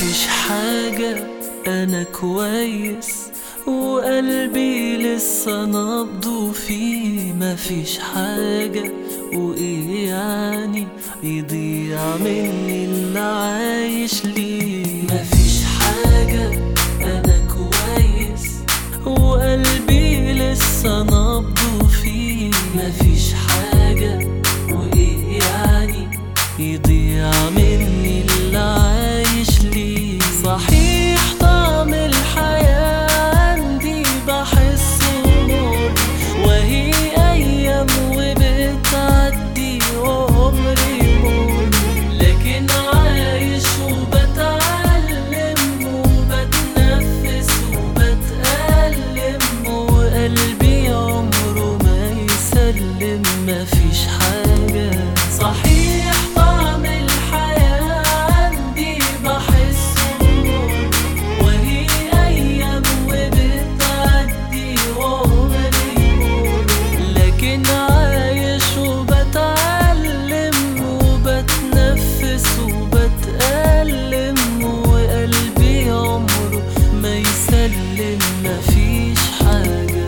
مفيش حاجة، أنا كويس وقلبي لسه نبضه فيه. مفيش حاجة وإيه يعني يضيع مني اللي عايش ليه. مفيش حاجة، أنا كويس وقلبي لسه نبضه فيه. مفيش حاجة وإيه يعني يضيع مني اللي عايش ليه. صحيح طعم الحياة عندي بحسه مر، وهي أيام وبتعدي وعمري مر، لكن عايش وبتعلم وبتنفس وبتألم، وقلبي عمره ما يسلم. مفيش حاجة، صحيح طعم الحياة عندي بحسه مر، وهي أيام وبتعدي وعمري مر، لكن عايش وبتعلم وبتنفس وبتألم، وقلبي عمره ما يسلم. مفيش حاجة.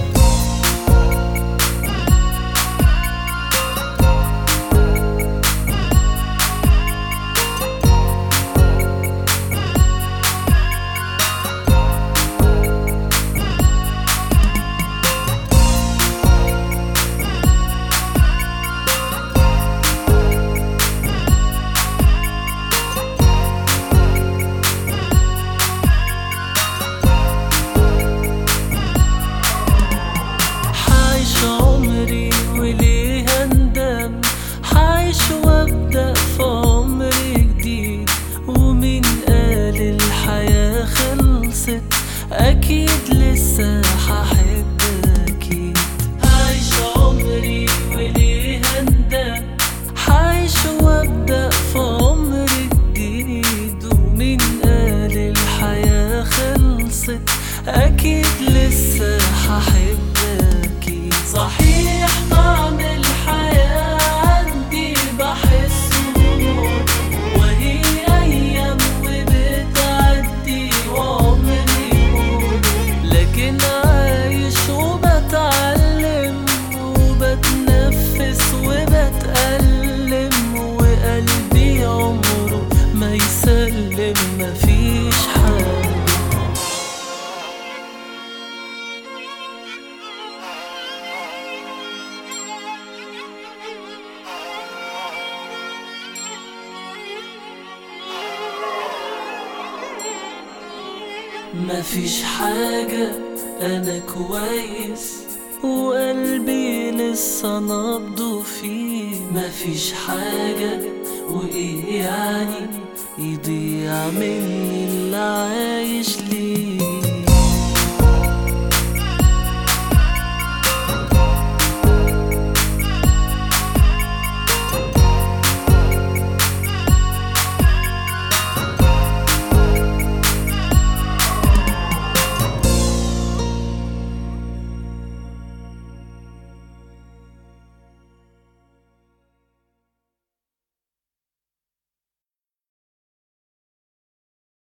عمري وليه هندم، حعيش وابدأ في عمر جديد. ومين قال الحياة خلصت؟ أكيد لسه هحب أكيد. عايش عمري وليه هندم، حعيش وابدأ في عمر جديد. ومين قال الحياة خلصت؟ أكيد لسه هحب أكيد. صحيح طعم الحياة عندي بحسه مر، وهي أيام وبتعدي وعمري مر، لكن عايش وبتعلم وبتنفس وبتألم، وقلبي عمره ما يسلم. مفيش حاجة. مفيش حاجة، أنا كويس وقلبي لسه نبضه فيه. مفيش حاجة وإيه يعني يضيع مني اللي عايش